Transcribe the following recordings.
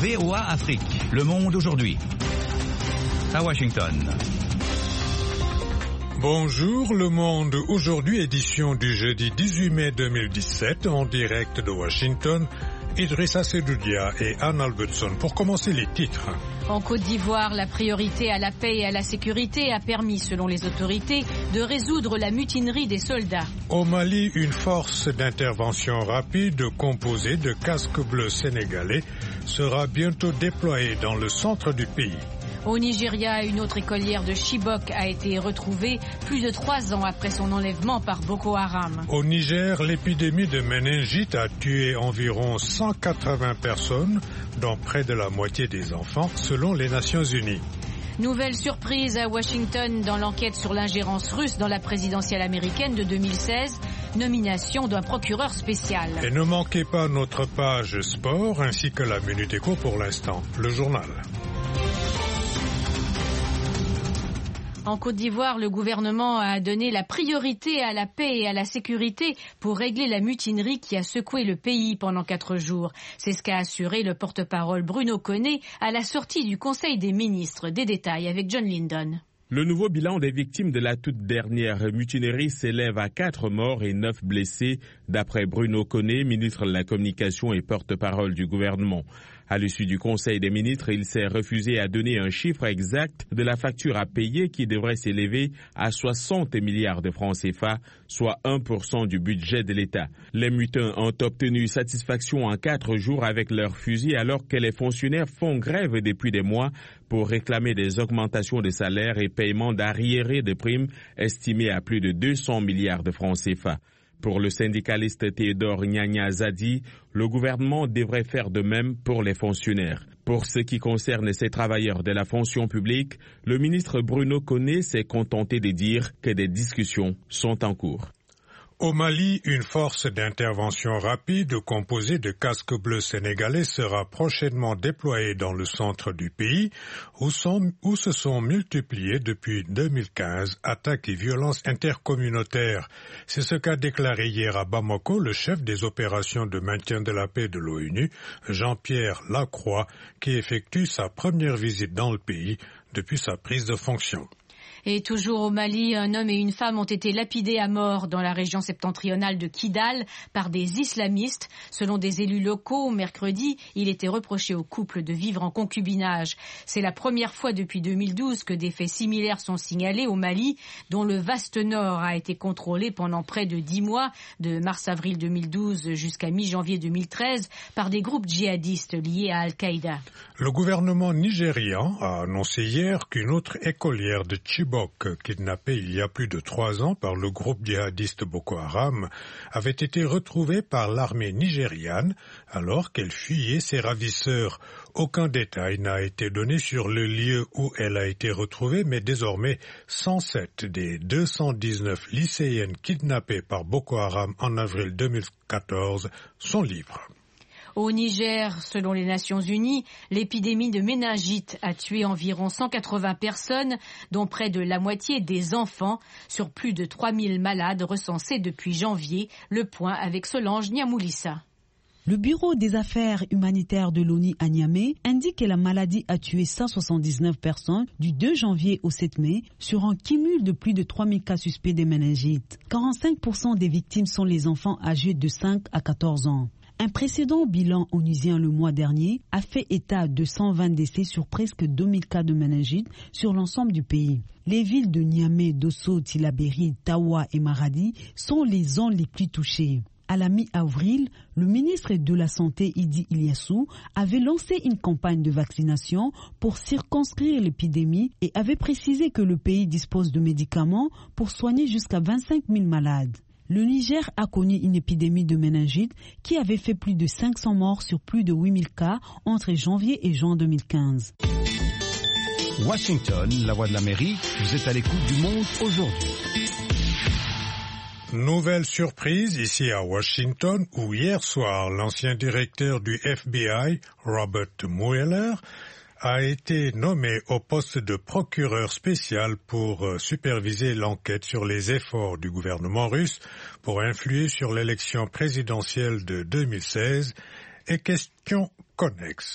VOA Afrique, le monde aujourd'hui. À Washington. Bonjour, le monde aujourd'hui, édition du jeudi 18 mai 2017, en direct de Washington. Idrissa Sedoudia et Anne Albertson. Pour commencer, les titres. En Côte d'Ivoire, la priorité à la paix et à la sécurité a permis, selon les autorités, de résoudre la mutinerie des soldats. Au Mali, une force d'intervention rapide composée de casques bleus sénégalais sera bientôt déployée dans le centre du pays. Au Nigeria, une autre écolière de Chibok a été retrouvée plus de 3 ans après son enlèvement par Boko Haram. Au Niger, l'épidémie de méningite a tué environ 180 personnes, dont près de la moitié des enfants, selon les Nations Unies. Nouvelle surprise à Washington dans l'enquête sur l'ingérence russe dans la présidentielle américaine de 2016. Nomination d'un procureur spécial. Et ne manquez pas notre page sport ainsi que la Minute Éco pour l'instant, le journal. En Côte d'Ivoire, le gouvernement a donné la priorité à la paix et à la sécurité pour régler la mutinerie qui a secoué le pays pendant 4 jours. C'est ce qu'a assuré le porte-parole Bruno Koné à la sortie du Conseil des ministres. Des détails avec John Lindon. Le nouveau bilan des victimes de la toute dernière mutinerie s'élève à 4 morts et 9 blessés, d'après Bruno Koné, ministre de la Communication et porte-parole du gouvernement. À l'issue du Conseil des ministres, il s'est refusé à donner un chiffre exact de la facture à payer qui devrait s'élever à 60 milliards de francs CFA, soit 1% du budget de l'État. Les mutins ont obtenu satisfaction en 4 jours avec leurs fusils alors que les fonctionnaires font grève depuis des mois pour réclamer des augmentations de salaire et paiement d'arriérés de primes estimés à plus de 200 milliards de francs CFA. Pour le syndicaliste Théodore Nyanya Zadi, le gouvernement devrait faire de même pour les fonctionnaires. Pour ce qui concerne ces travailleurs de la fonction publique, le ministre Bruno Koné s'est contenté de dire que des discussions sont en cours. Au Mali, une force d'intervention rapide composée de casques bleus sénégalais sera prochainement déployée dans le centre du pays où se sont multipliées depuis 2015 attaques et violences intercommunautaires. C'est ce qu'a déclaré hier à Bamako le chef des opérations de maintien de la paix de l'ONU, Jean-Pierre Lacroix, qui effectue sa première visite dans le pays depuis sa prise de fonction. Et toujours au Mali, un homme et une femme ont été lapidés à mort dans la région septentrionale de Kidal par des islamistes. Selon des élus locaux, mercredi, il était reproché au couple de vivre en concubinage. C'est la première fois depuis 2012 que des faits similaires sont signalés au Mali, dont le vaste nord a été contrôlé pendant près de 10 mois, de mars-avril 2012 jusqu'à mi-janvier 2013, par des groupes djihadistes liés à Al-Qaïda. Le gouvernement nigérian a annoncé hier qu'une autre écolière de Chibok, kidnappée il y a plus de 3 ans par le groupe djihadiste Boko Haram, avait été retrouvée par l'armée nigériane alors qu'elle fuyait ses ravisseurs. Aucun détail n'a été donné sur le lieu où elle a été retrouvée, mais désormais 107 des 219 lycéennes kidnappées par Boko Haram en avril 2014 sont libres. Au Niger, selon les Nations Unies, l'épidémie de méningite a tué environ 180 personnes, dont près de la moitié des enfants, sur plus de 3000 malades recensés depuis janvier. Le point avec Solange Niamoulissa. Le Bureau des affaires humanitaires de l'ONU à Niamey indique que la maladie a tué 179 personnes du 2 janvier au 7 mai sur un cumul de plus de 3000 cas suspects de méningite. 45% des victimes sont les enfants âgés de 5 à 14 ans. Un précédent bilan onusien le mois dernier a fait état de 120 décès sur presque 2000 cas de méningite sur l'ensemble du pays. Les villes de Niamey, Dosso, Tillabéri, Tawa et Maradi sont les zones les plus touchées. À la mi-avril, le ministre de la Santé, Idi Iliassou, avait lancé une campagne de vaccination pour circonscrire l'épidémie et avait précisé que le pays dispose de médicaments pour soigner jusqu'à 25 000 malades. Le Niger a connu une épidémie de méningite qui avait fait plus de 500 morts sur plus de 8000 cas entre janvier et juin 2015. Washington, la voix de l'Amérique, vous êtes à l'écoute du monde aujourd'hui. Nouvelle surprise ici à Washington où hier soir, l'ancien directeur du FBI, Robert Mueller, a été nommé au poste de procureur spécial pour superviser l'enquête sur les efforts du gouvernement russe pour influer sur l'élection présidentielle de 2016 et questions connexes.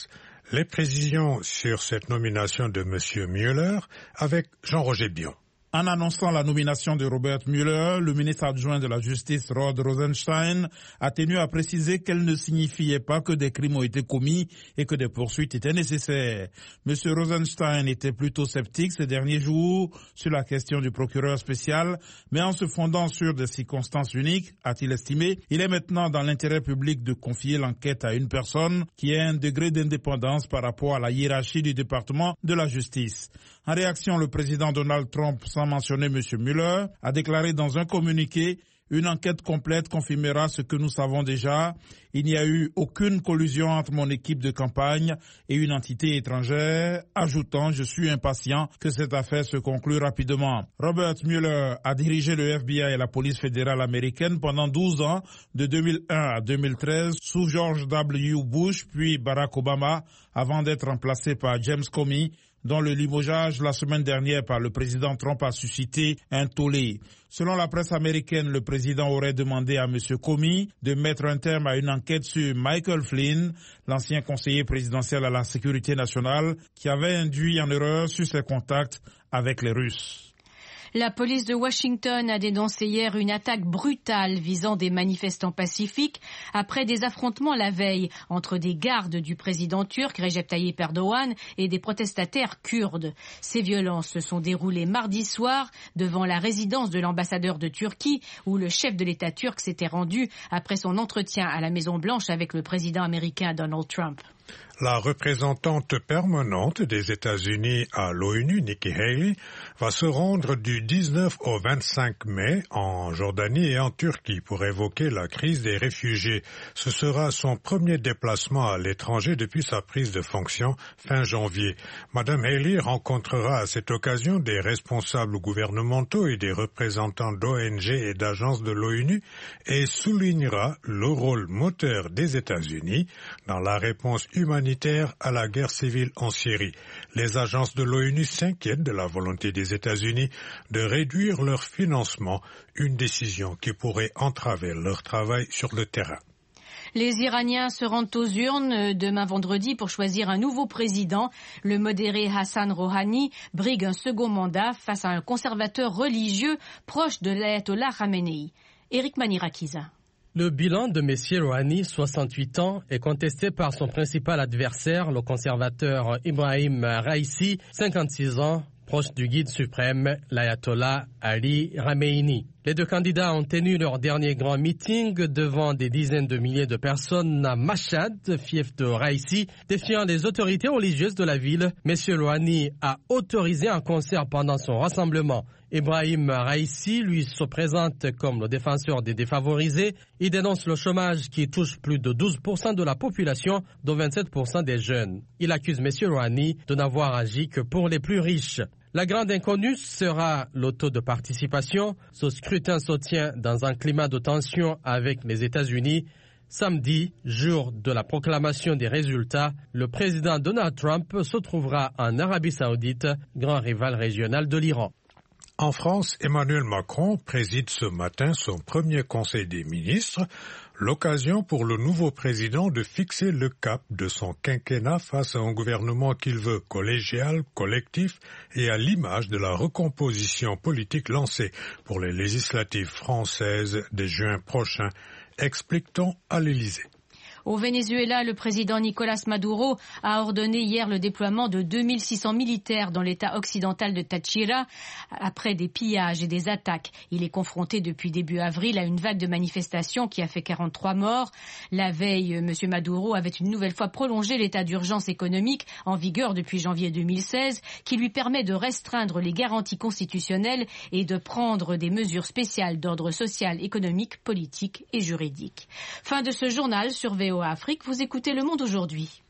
Les précisions sur cette nomination de M. Mueller avec Jean-Roger Bion. En annonçant la nomination de Robert Mueller, le ministre adjoint de la Justice Rod Rosenstein a tenu à préciser qu'elle ne signifiait pas que des crimes ont été commis et que des poursuites étaient nécessaires. M. Rosenstein était plutôt sceptique ces derniers jours sur la question du procureur spécial, mais en se fondant sur des circonstances uniques, a-t-il estimé, il est maintenant dans l'intérêt public de confier l'enquête à une personne qui ait un degré d'indépendance par rapport à la hiérarchie du département de la justice. En réaction, le président Donald Trump, sans mentionner M. Mueller, a déclaré dans un communiqué « Une enquête complète confirmera ce que nous savons déjà. Il n'y a eu aucune collusion entre mon équipe de campagne et une entité étrangère », ajoutant « Je suis impatient que cette affaire se conclue rapidement ». Robert Mueller a dirigé le FBI et la police fédérale américaine pendant 12 ans, de 2001 à 2013, sous George W. Bush puis Barack Obama, avant d'être remplacé par James Comey, dont le limogeage la semaine dernière par le président Trump a suscité un tollé. Selon la presse américaine, le président aurait demandé à M. Comey de mettre un terme à une enquête sur Michael Flynn, l'ancien conseiller présidentiel à la sécurité nationale, qui avait induit en erreur sur ses contacts avec les Russes. La police de Washington a dénoncé hier une attaque brutale visant des manifestants pacifiques après des affrontements la veille entre des gardes du président turc Recep Tayyip Erdogan et des protestataires kurdes. Ces violences se sont déroulées mardi soir devant la résidence de l'ambassadeur de Turquie où le chef de l'État turc s'était rendu après son entretien à la Maison-Blanche avec le président américain Donald Trump. La représentante permanente des États-Unis à l'ONU, Nikki Haley, va se rendre du 19 au 25 mai en Jordanie et en Turquie pour évoquer la crise des réfugiés. Ce sera son premier déplacement à l'étranger depuis sa prise de fonction fin janvier. Madame Haley rencontrera à cette occasion des responsables gouvernementaux et des représentants d'ONG et d'agences de l'ONU et soulignera le rôle moteur des États-Unis dans la réponse humanitaire à la guerre civile en Syrie. Les agences de l'ONU s'inquiètent de la volonté des États-Unis de réduire leur financement, une décision qui pourrait entraver leur travail sur le terrain. Les Iraniens se rendent aux urnes demain vendredi pour choisir un nouveau président. Le modéré Hassan Rouhani brigue un second mandat face à un conservateur religieux proche de l'ayatollah Khamenei. Éric Manirakiza. Le bilan de M. Rouhani, 68 ans, est contesté par son principal adversaire, le conservateur Ibrahim Raïssi, 56 ans, proche du guide suprême, l'ayatollah Ali Khamenei. Les deux candidats ont tenu leur dernier grand meeting devant des dizaines de milliers de personnes à Mashhad, fief de Raïssi, défiant les autorités religieuses de la ville. M. Rouhani a autorisé un concert pendant son rassemblement. Ibrahim Raïssi, lui, se présente comme le défenseur des défavorisés. Il dénonce le chômage qui touche plus de 12% de la population, dont 27% des jeunes. Il accuse M. Rouhani de n'avoir agi que pour les plus riches. La grande inconnue sera le taux de participation. Ce scrutin se tient dans un climat de tension avec les États-Unis. Samedi, jour de la proclamation des résultats, le président Donald Trump se trouvera en Arabie Saoudite, grand rival régional de l'Iran. En France, Emmanuel Macron préside ce matin son premier conseil des ministres, l'occasion pour le nouveau président de fixer le cap de son quinquennat face à un gouvernement qu'il veut collégial, collectif et à l'image de la recomposition politique lancée pour les législatives françaises de juin prochain, explique-t-on à l'Élysée. Au Venezuela, le président Nicolás Maduro a ordonné hier le déploiement de 2600 militaires dans l'état occidental de Táchira après des pillages et des attaques. Il est confronté depuis début avril à une vague de manifestations qui a fait 43 morts. La veille, M. Maduro avait une nouvelle fois prolongé l'état d'urgence économique en vigueur depuis janvier 2016 qui lui permet de restreindre les garanties constitutionnelles et de prendre des mesures spéciales d'ordre social, économique, politique et juridique. Fin de ce journal sur VOA Afrique, vous écoutez Le Monde aujourd'hui.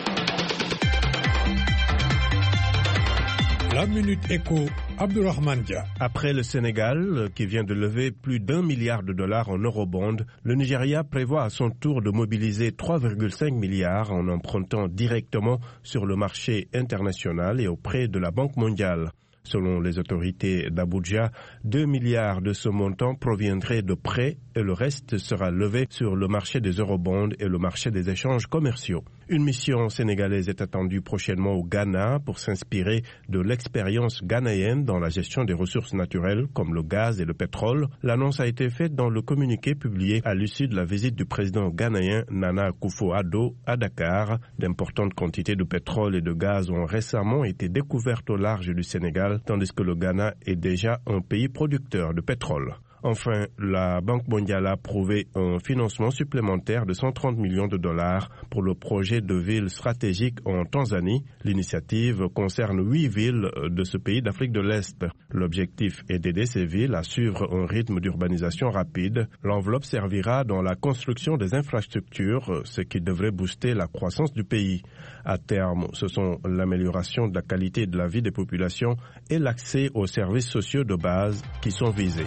La Minute Éco, Abdourahmane Dia. Après le Sénégal, qui vient de lever plus d'$1 milliard en eurobonds, le Nigeria prévoit à son tour de mobiliser 3,5 milliards en empruntant directement sur le marché international et auprès de la Banque mondiale. Selon les autorités d'Abuja, 2 milliards de ce montant proviendraient de prêts et le reste sera levé sur le marché des eurobonds et le marché des échanges commerciaux. Une mission sénégalaise est attendue prochainement au Ghana pour s'inspirer de l'expérience ghanéenne dans la gestion des ressources naturelles comme le gaz et le pétrole. L'annonce a été faite dans le communiqué publié à l'issue de la visite du président ghanéen Nana Akufo-Addo à Dakar. D'importantes quantités de pétrole et de gaz ont récemment été découvertes au large du Sénégal, tandis que le Ghana est déjà un pays producteur de pétrole. Enfin, la Banque mondiale a approuvé un financement supplémentaire de 130 millions de dollars pour le projet de ville stratégique en Tanzanie. L'initiative concerne 8 villes de ce pays d'Afrique de l'Est. L'objectif est d'aider ces villes à suivre un rythme d'urbanisation rapide. L'enveloppe servira dans la construction des infrastructures, ce qui devrait booster la croissance du pays. À terme, ce sont l'amélioration de la qualité de la vie des populations et l'accès aux services sociaux de base qui sont visés.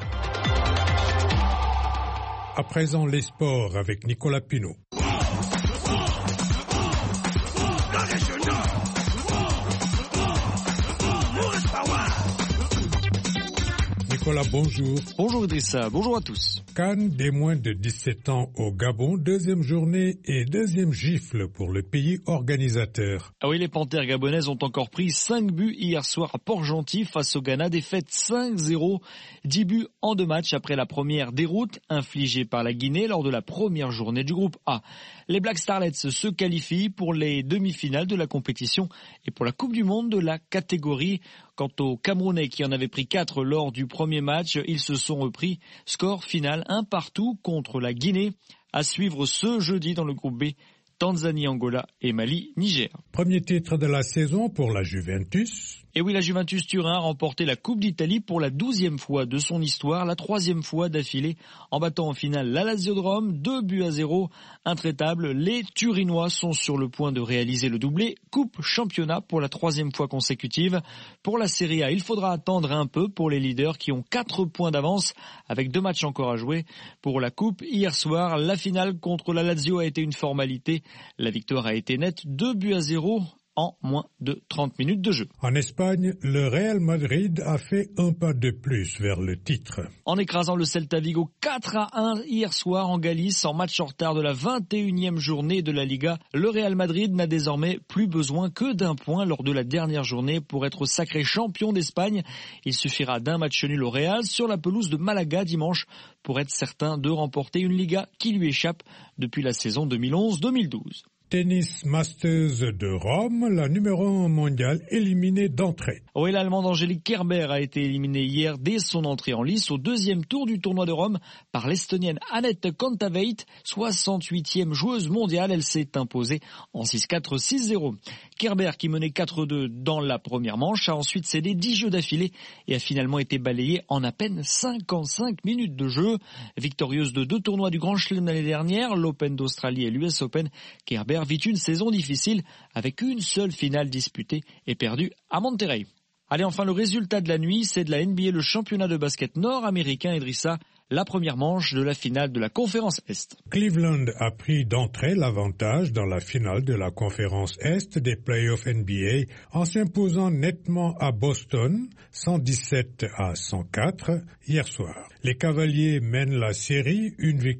À présent, les sports avec Nicolas Pinault. Nicolas, bonjour. Bonjour Idrissa, bonjour à tous. CAN des moins de 17 ans au Gabon, deuxième journée et deuxième gifle pour le pays organisateur. Ah oui, les Panthères gabonaises ont encore pris 5 buts hier soir à Port-Gentil face au Ghana, défaite 5-0, 10 buts en 2 matchs après la première déroute infligée par la Guinée lors de la première journée du groupe A. Les Black Starlets se qualifient pour les demi-finales de la compétition et pour la Coupe du Monde de la catégorie. Quant aux Camerounais qui en avaient pris 4 lors du premier match, ils se sont repris. Score final 1-1 contre la Guinée. À suivre ce jeudi dans le groupe B, Tanzanie, Angola et Mali, Niger. Premier titre de la saison pour la Juventus. Et oui, la Juventus Turin a remporté la Coupe d'Italie pour la 12e fois de son histoire, la 3e fois d'affilée, en battant en finale la Lazio de Rome, 2-0. Intraitables, les Turinois sont sur le point de réaliser le doublé Coupe Championnat pour la 3e fois consécutive. Pour la Serie A, il faudra attendre un peu pour les leaders qui ont 4 points d'avance avec 2 matchs encore à jouer. Pour la Coupe, hier soir, la finale contre la Lazio a été une formalité. La victoire a été nette, 2-0. En moins de 30 minutes de jeu. En Espagne, le Real Madrid a fait un pas de plus vers le titre. En écrasant le Celta Vigo 4-1 hier soir en Galice, en match en retard de la 21e journée de la Liga, le Real Madrid n'a désormais plus besoin que d'un point lors de la dernière journée pour être sacré champion d'Espagne. Il suffira d'un match nul au Real sur la pelouse de Malaga dimanche pour être certain de remporter une Liga qui lui échappe depuis la saison 2011-2012. Tennis Masters de Rome, la numéro 1 mondiale éliminée d'entrée. Oui, l'Allemande Angélique Kerber a été éliminée hier dès son entrée en lice au 2e tour du tournoi de Rome par l'Estonienne Anett Kontaveit, 68e joueuse mondiale. Elle s'est imposée en 6-4, 6-0. Kerber, qui menait 4-2 dans la première manche, a ensuite cédé 10 jeux d'affilée et a finalement été balayée en à peine 55 minutes de jeu. Victorieuse de 2 tournois du Grand Chelem l'année dernière, l'Open d'Australie et l'US Open, Kerber vit une saison difficile avec une seule finale disputée et perdue à Monterrey. Allez, enfin, le résultat de la nuit, c'est de la NBA, le championnat de basket nord-américain, Idrissa, la première manche de la finale de la conférence Est. Cleveland a pris d'entrée l'avantage dans la finale de la conférence Est des playoffs NBA en s'imposant nettement à Boston 117-104 hier soir. Les Cavaliers mènent la série,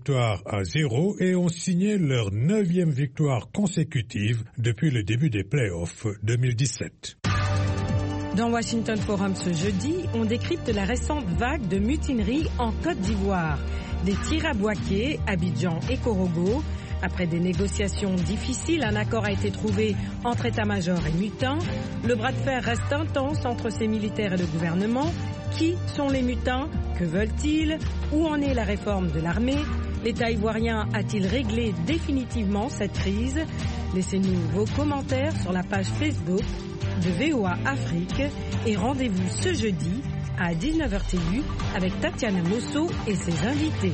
1-0 et ont signé leur 9e victoire consécutive depuis le début des playoffs 2017. Dans Washington Forum ce jeudi, on décrypte la récente vague de mutinerie en Côte d'Ivoire. Des tirs à Boaké, Abidjan et Korogo. Après des négociations difficiles, un accord a été trouvé entre état-major et mutins. Le bras de fer reste intense entre ces militaires et le gouvernement. Qui sont les mutins? Que veulent-ils? Où en est la réforme de l'armée? L'État ivoirien a-t-il réglé définitivement cette crise? Laissez-nous vos commentaires sur la page Facebook de VOA Afrique et rendez-vous ce jeudi à 19h TU avec Tatiana Mosso et ses invités.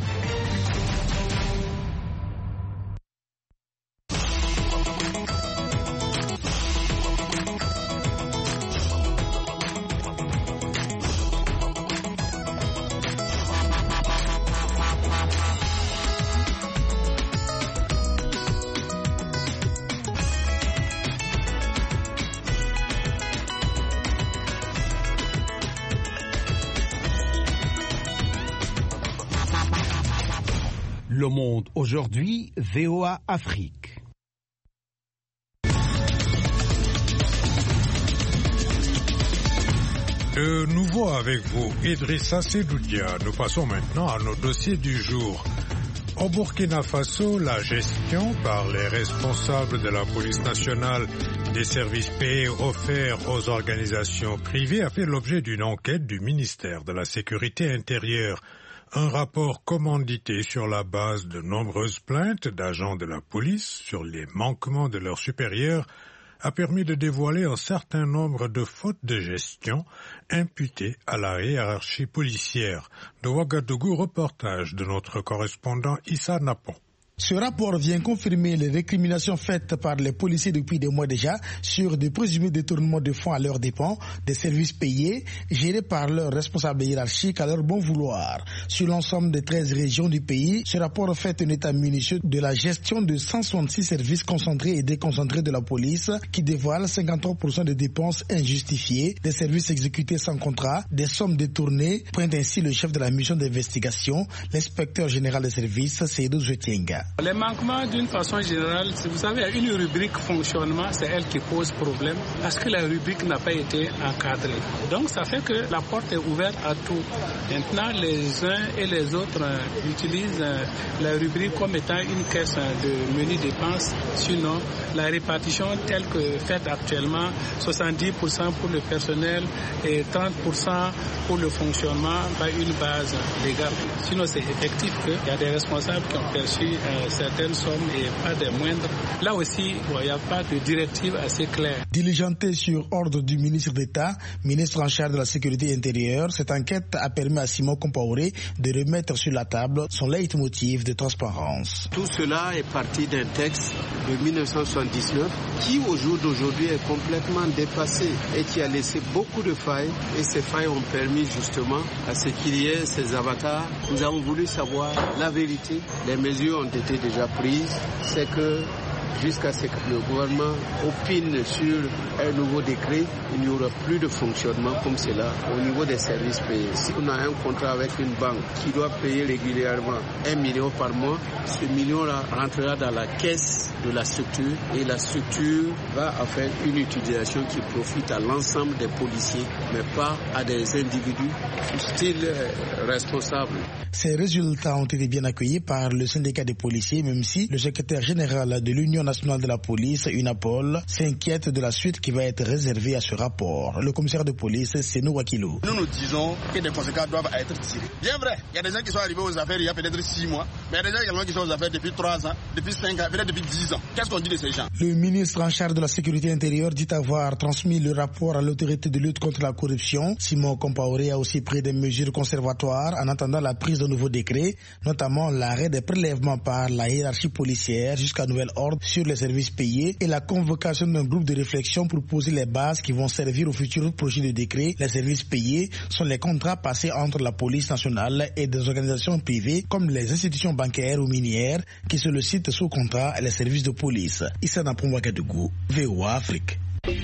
Le monde aujourd'hui, VOA Afrique. De nouveau avec vous, Idrissa Sedoudia. Nous passons maintenant à nos dossiers du jour. Au Burkina Faso, la gestion par les responsables de la police nationale des services payés offerts aux organisations privées a fait l'objet d'une enquête du ministère de la Sécurité intérieure. Un rapport commandité sur la base de nombreuses plaintes d'agents de la police sur les manquements de leurs supérieurs a permis de dévoiler un certain nombre de fautes de gestion imputées à la hiérarchie policière. De Ouagadougou, reportage de notre correspondant Issa Napon. Ce rapport vient confirmer les récriminations faites par les policiers depuis des mois déjà sur de présumés détournements de fonds à leurs dépens, des services payés, gérés par leurs responsables hiérarchiques à leur bon vouloir. Sur l'ensemble des 13 régions du pays, ce rapport fait un état minutieux de la gestion de 166 services concentrés et déconcentrés de la police qui dévoile 53% des dépenses injustifiées, des services exécutés sans contrat, des sommes détournées, pointe ainsi le chef de la mission d'investigation, l'inspecteur général des services, Seydou Zetienga. Les manquements, d'une façon générale, vous savez, une rubrique fonctionnement, c'est elle qui pose problème parce que la rubrique n'a pas été encadrée. Donc ça fait que la porte est ouverte à tout. Maintenant, les uns et les autres utilisent la rubrique comme étant une caisse de menu dépenses. Sinon, la répartition telle que faite actuellement, 70% pour le personnel et 30% pour le fonctionnement, pas une base légale. Sinon, c'est effectif qu'il y a des responsables qui ont perçu certaines sommes et pas des moindres. Là aussi, il n'y a pas de directive assez claire. Diligentée sur ordre du ministre d'État, ministre en charge de la sécurité intérieure, cette enquête a permis à Simon Compaoré de remettre sur la table son leitmotiv de transparence. Tout cela est parti d'un texte de 1979 qui, au jour d'aujourd'hui, est complètement dépassé et qui a laissé beaucoup de failles. Et ces failles ont permis justement à ce qu'il y ait ces avatars. Nous avons voulu savoir la vérité. Les mesures ont été déjà prises. C'est que jusqu'à ce que le gouvernement opine sur un nouveau décret, il n'y aura plus de fonctionnement comme cela au niveau des services payés. Si on a un contrat avec une banque qui doit payer régulièrement 1 million par mois, ce million-là rentrera dans la caisse de la structure et la structure va faire une utilisation qui profite à l'ensemble des policiers, mais pas à des individus style responsables. Ces résultats ont été bien accueillis par le syndicat des policiers, même si le secrétaire général de l'Union nationale de la police, UNAPOL, s'inquiète de la suite qui va être réservée à ce rapport. Le commissaire de police, Senou Wakilou. Nous disons que des conséquences doivent être tirées. Bien vrai, il y a des gens qui sont arrivés aux affaires il y a peut-être 6 mois, mais il y a des gens également qui sont aux affaires depuis 3 ans, depuis 5 ans, peut-être depuis 10 ans. Qu'est-ce qu'on dit de ces gens? Le ministre en charge de la sécurité intérieure dit avoir transmis le rapport à l'autorité de lutte contre la corruption. Simon Compaoré a aussi pris des mesures conservatoires en attendant la prise de nouveaux décrets, notamment l'arrêt des prélèvements par la hiérarchie policière jusqu'à nouvel ordre sur les services payés et la convocation d'un groupe de réflexion pour poser les bases qui vont servir au futur projet de décret. Les services payés sont les contrats passés entre la police nationale et des organisations privées comme les institutions bancaires ou minières qui sollicitent sous contrat les services de police. Issa Napon Ouagadougou, VOA Afrique.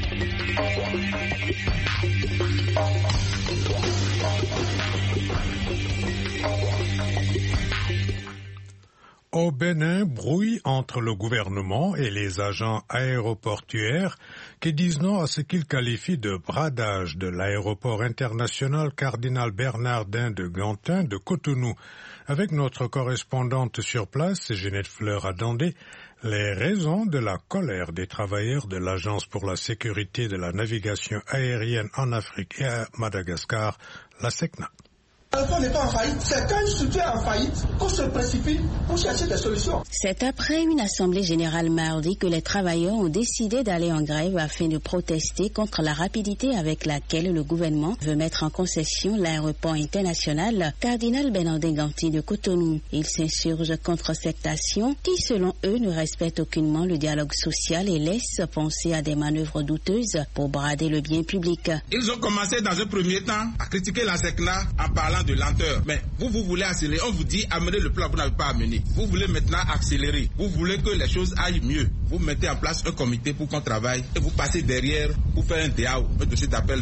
Au Bénin, brouille entre le gouvernement et les agents aéroportuaires qui disent non à ce qu'ils qualifient de bradage de l'aéroport international Cardinal Bernardin de Gantin de Cotonou. Avec notre correspondante sur place, Ginette Fleur-Adandé, les raisons de la colère des travailleurs de l'Agence pour la sécurité de la navigation aérienne en Afrique et à Madagascar, la SECNA. L'aéroport n'est pas en faillite, c'est quand une structure est en faillite qu'on se précipite pour chercher des solutions. C'est après une assemblée générale mardi que les travailleurs ont décidé d'aller en grève afin de protester contre la rapidité avec laquelle le gouvernement veut mettre en concession l'aéroport international Cardinal Bernardin Gantin de Cotonou. Ils s'insurgent contre cette action qui, selon eux, ne respecte aucunement le dialogue social et laisse penser à des manœuvres douteuses pour brader le bien public. Ils ont commencé dans un premier temps à critiquer la SECNA en parlant de lenteur. Mais vous voulez accélérer, on vous dit amener le plan, vous n'avez pas amené. Vous voulez maintenant accélérer. Vous voulez que les choses aillent mieux. Vous mettez en place un comité pour qu'on travaille et vous passez derrière pour faire un DAO, un dossier d'appel d'offres.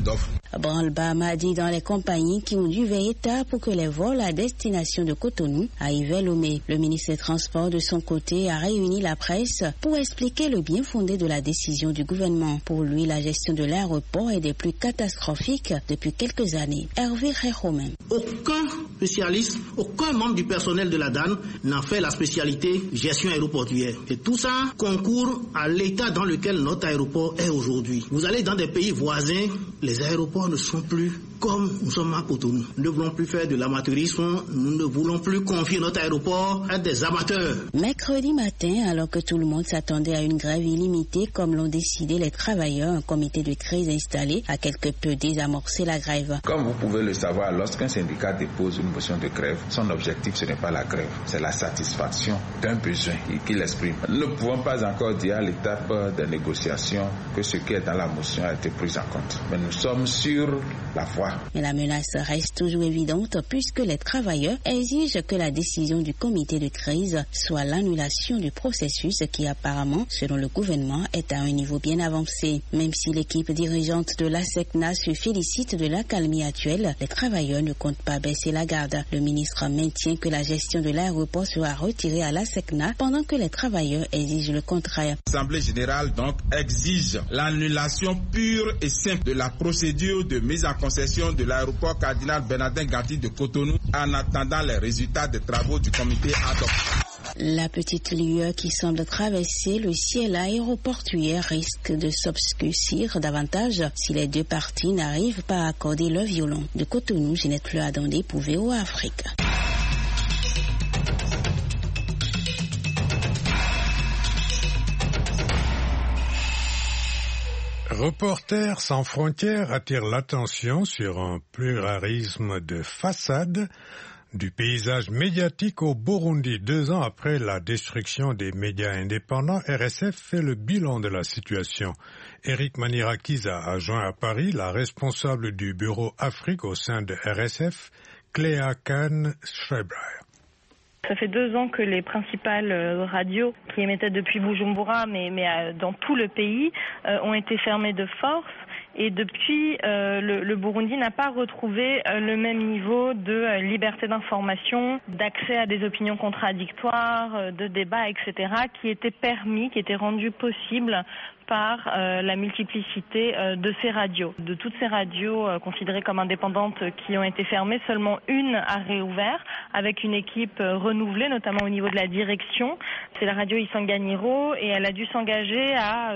Branle-bas mardi dans les compagnies qui ont dû veiller tard pour que les vols à destination de Cotonou arrivaient Lomé. Le ministre des Transports, de son côté, a réuni la presse pour expliquer le bien fondé de la décision du gouvernement. Pour lui, la gestion de l'aéroport est des plus catastrophiques depuis quelques années. Hervé Réromain. Aucun spécialiste, aucun membre du personnel de la DAN n'a fait la spécialité gestion aéroportuaire. Et tout ça concourt à l'état dans lequel notre aéroport est aujourd'hui. Vous allez dans des pays voisins, les aéroports ne sont plus comme nous sommes à Cotonou. Nous ne voulons plus faire de l'amateurisme, nous ne voulons plus confier notre aéroport à des amateurs. Mercredi matin, alors que tout le monde s'attendait à une grève illimitée, comme l'ont décidé les travailleurs, un comité de crise installé a quelque peu désamorcé la grève. Comme vous pouvez le savoir, lorsqu'un syndicat dépose une motion de grève, son objectif ce n'est pas la grève, c'est la satisfaction d'un besoin qu'il exprime. Nous ne pouvons pas encore dire à l'étape des négociations que ce qui est dans la motion a été pris en compte. Mais nous sommes sur la voie. Mais la menace reste toujours évidente puisque les travailleurs exigent que la décision du comité de crise soit l'annulation du processus qui apparemment, selon le gouvernement, est à un niveau bien avancé. Même si l'équipe dirigeante de l'ASECNA se félicite de l'accalmie actuelle, les travailleurs ne comptent pas baisser la garde. Le ministre maintient que la gestion de l'aéroport sera retirée à l'ASECNA pendant que les travailleurs exigent le contraire. L'Assemblée générale donc exige l'annulation pure et simple de la procédure de mise en concession de l'aéroport Cardinal Bernardin Gatti de Cotonou en attendant les résultats des travaux du comité ad hoc. La petite lueur qui semble traverser le ciel aéroportuaire risque de s'obscurcir davantage si les deux parties n'arrivent pas à accorder leur violon. De Cotonou, Ginette Le Adondé pour VOA Afrique. Reporters sans frontières attire l'attention sur un pluralisme de façade du paysage médiatique au Burundi. 2 ans après la destruction des médias indépendants, RSF fait le bilan de la situation. Eric Manirakiza a joint à Paris la responsable du bureau Afrique au sein de RSF, Cléa Kahn-Schreiber. Ça fait 2 ans que les principales radios qui émettaient depuis Bujumbura, mais dans tout le pays, ont été fermées de force. Et depuis, le Burundi n'a pas retrouvé le même niveau de liberté d'information, d'accès à des opinions contradictoires, de débats, etc., qui était permis, qui était rendu possible par la multiplicité de ces radios. De toutes ces radios considérées comme indépendantes qui ont été fermées, seulement une a réouvert avec une équipe renouvelée, notamment au niveau de la direction. C'est la radio Isanganiro et elle a dû s'engager à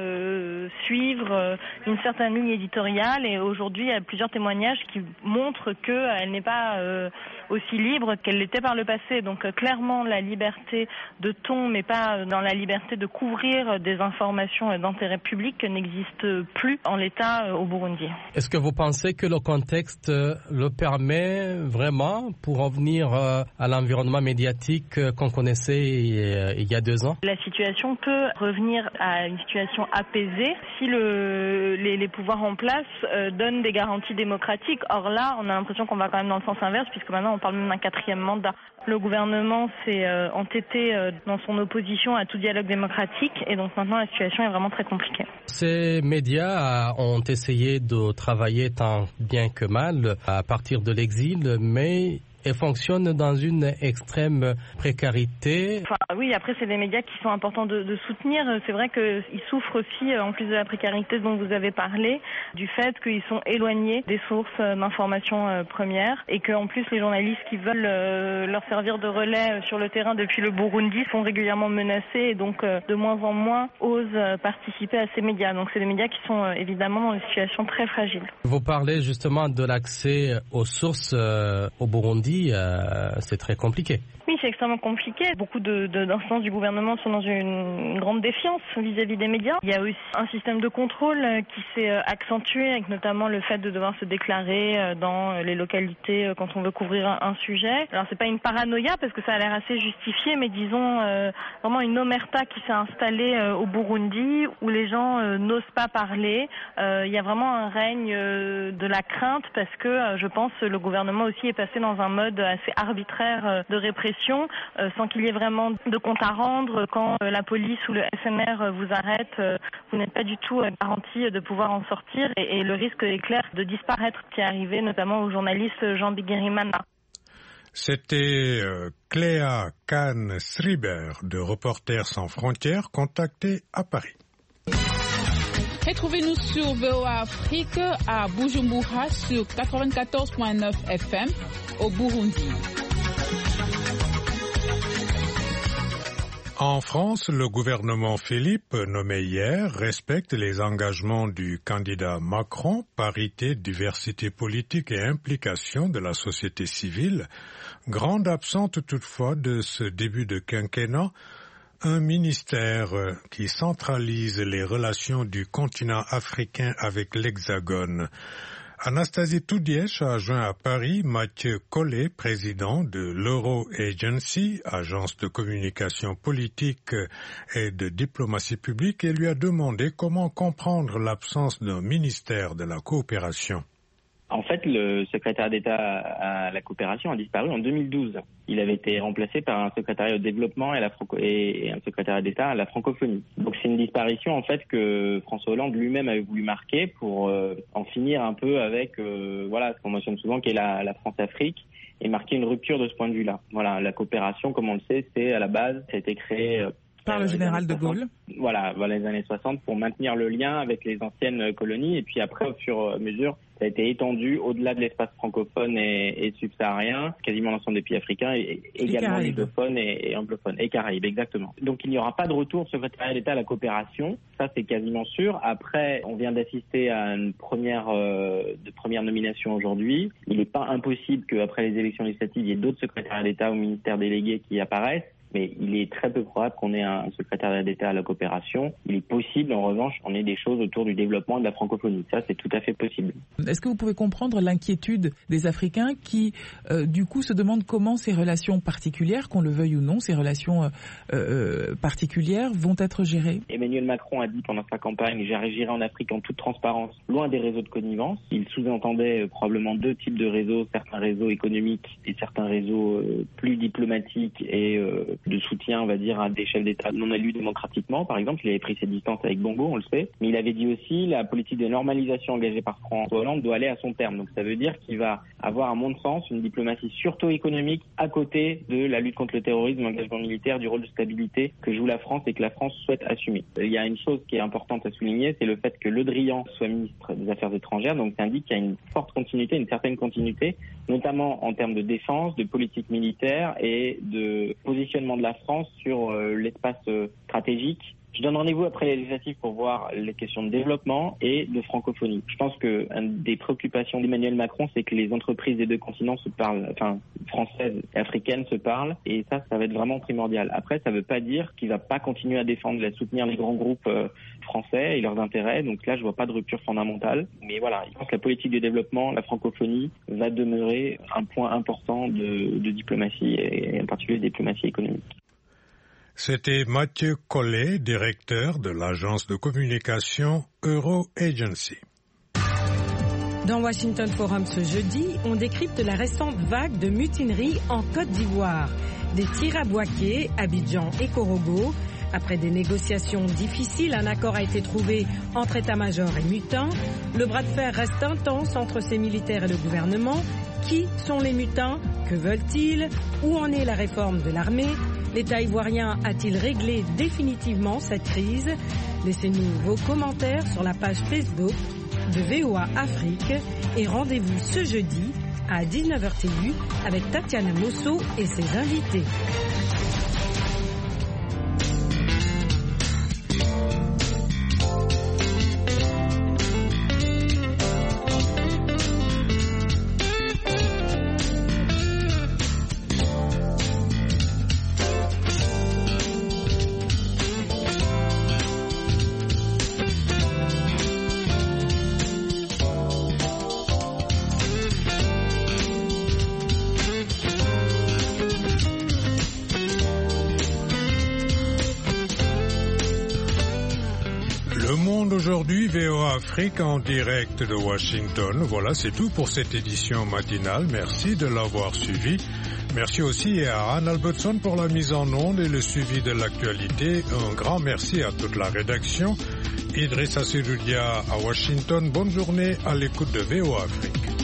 suivre une certaine ligne éditoriale et aujourd'hui il y a plusieurs témoignages qui montrent qu'elle n'est pas aussi libre qu'elle l'était par le passé. Donc clairement la liberté de ton mais pas dans la liberté de couvrir des informations d'intérêt public n'existe plus en l'état au Burundi. Est-ce que vous pensez que le contexte le permet vraiment pour revenir à l'environnement médiatique qu'on connaissait il y a 2 ans? La situation peut revenir à une situation apaisée si les pouvoirs en place donnent des garanties démocratiques. Or là, on a l'impression qu'on va quand même dans le sens inverse puisque maintenant on parle même d'un 4e mandat. Le gouvernement s'est entêté dans son opposition à tout dialogue démocratique et donc maintenant la situation est vraiment très compliquée. Ces médias ont essayé de travailler tant bien que mal à partir de l'exil, mais et fonctionnent dans une extrême précarité. Oui, après c'est des médias qui sont importants de soutenir. C'est vrai qu'ils souffrent aussi, en plus de la précarité dont vous avez parlé, du fait qu'ils sont éloignés des sources d'information premières et qu'en plus les journalistes qui veulent leur servir de relais sur le terrain depuis le Burundi sont régulièrement menacés et donc de moins en moins osent participer à ces médias. Donc c'est des médias qui sont évidemment dans une situation très fragile. Vous parlez justement de l'accès aux sources au Burundi. C'est très compliqué. Oui, c'est extrêmement compliqué. Beaucoup d'instances du gouvernement sont dans une grande défiance vis-à-vis des médias. Il y a aussi un système de contrôle qui s'est accentué avec notamment le fait de devoir se déclarer dans les localités quand on veut couvrir un sujet. Alors c'est pas une paranoïa parce que ça a l'air assez justifié, mais disons vraiment une omerta qui s'est installée au Burundi où les gens n'osent pas parler. Il y a vraiment un règne de la crainte parce que je pense le gouvernement aussi est passé dans un mode mode assez arbitraire de répression, sans qu'il y ait vraiment de compte à rendre. Quand la police ou le SNR vous arrête, vous n'êtes pas du tout garanti de pouvoir en sortir et le risque est clair de disparaître, qui est arrivé notamment au journaliste Jean Bigirimana. C'était Cléa Kahn-Sriber de Reporters sans frontières, contactée à Paris. Retrouvez-nous sur VOA Afrique à Bujumbura sur 94.9 FM au Burundi. En France, le gouvernement Philippe, nommé hier, respecte les engagements du candidat Macron, parité, diversité politique et implication de la société civile. Grande absente toutefois de ce début de quinquennat, un ministère qui centralise les relations du continent africain avec l'Hexagone. Anastasie Toudièche a joint à Paris Mathieu Collet, président de l'Euro Agency, agence de communication politique et de diplomatie publique, et lui a demandé comment comprendre l'absence d'un ministère de la coopération. En fait, le secrétaire d'État à la coopération a disparu en 2012. Il avait été remplacé par un secrétariat au développement et un secrétariat d'État à la francophonie. Donc c'est une disparition en fait que François Hollande lui-même avait voulu marquer pour en finir un peu avec ce qu'on mentionne souvent qui est la France-Afrique et marquer une rupture de ce point de vue-là. Voilà, la coopération, comme on le sait, c'est à la base, ça a été créé par le général de Gaulle. Voilà, les années 60 pour maintenir le lien avec les anciennes colonies et puis après au fur et à mesure ça a été étendu au-delà de l'espace francophone et subsaharien, quasiment l'ensemble des pays africains, et également lusophone et anglophone, et Caraïbes, exactement. Donc il n'y aura pas de retour secrétariat d'État à la coopération, ça c'est quasiment sûr. Après, on vient d'assister à une première nomination aujourd'hui. Il n'est pas impossible qu'après les élections législatives, il y ait d'autres secrétariats d'État ou ministères délégués qui apparaissent. Mais il est très peu probable qu'on ait un secrétariat d'État à la coopération. Il est possible, en revanche, qu'on ait des choses autour du développement et de la francophonie. Ça, c'est tout à fait possible. Est-ce que vous pouvez comprendre l'inquiétude des Africains qui, du coup, se demandent comment ces relations particulières, qu'on le veuille ou non, ces relations particulières vont être gérées? Emmanuel Macron a dit pendant sa campagne « J'irai en Afrique en toute transparence, loin des réseaux de connivence ». Il sous-entendait probablement deux types de réseaux, certains réseaux économiques et certains réseaux plus diplomatiques et de soutien, on va dire, à des chefs d'État non élus démocratiquement. Par exemple, il avait pris ses distances avec Bongo, on le sait. Mais il avait dit aussi la politique de normalisation engagée par François Hollande doit aller à son terme. Donc ça veut dire qu'il va avoir, à mon sens, une diplomatie surtout économique à côté de la lutte contre le terrorisme, l'engagement militaire, du rôle de stabilité que joue la France et que la France souhaite assumer. Il y a une chose qui est importante à souligner, c'est le fait que Le Drian soit ministre des Affaires étrangères. Donc ça indique qu'il y a une forte continuité, une certaine continuité, notamment en termes de défense, de politique militaire et de positionnement de la France sur l'espace stratégique. Je donne rendez-vous après les législatives pour voir les questions de développement et de francophonie. Je pense que une des préoccupations d'Emmanuel Macron, c'est que les entreprises des deux continents se parlent, enfin françaises et africaines se parlent, et ça va être vraiment primordial. Après, ça ne veut pas dire qu'il ne va pas continuer à défendre et à soutenir les grands groupes français et leurs intérêts. Donc là, je ne vois pas de rupture fondamentale. Mais voilà, je pense que la politique de développement, la francophonie, va demeurer un point important de diplomatie et en particulier de diplomatie économique. C'était Mathieu Collet, directeur de l'agence de communication Euro Agency. Dans Washington Forum ce jeudi, on décrypte la récente vague de mutinerie en Côte d'Ivoire. Des tirs à Bouaké, Abidjan et Korogo. Après des négociations difficiles, un accord a été trouvé entre état-major et mutins. Le bras de fer reste intense entre ces militaires et le gouvernement. Qui sont les mutins? Que veulent-ils? Où en est la réforme de l'armée? L'État ivoirien a-t-il réglé définitivement cette crise? Laissez-nous vos commentaires sur la page Facebook de VOA Afrique et rendez-vous ce jeudi à 19h TU avec Tatiana Mosso et ses invités. aujourd'hui VOA Afrique en direct de Washington. Voilà, c'est tout pour cette édition matinale. Merci de l'avoir suivi. Merci aussi à Anne Albertson pour la mise en onde et le suivi de l'actualité. Un grand merci à toute la rédaction. Idrissa Seloudia à Washington. Bonne journée à l'écoute de VOA Afrique.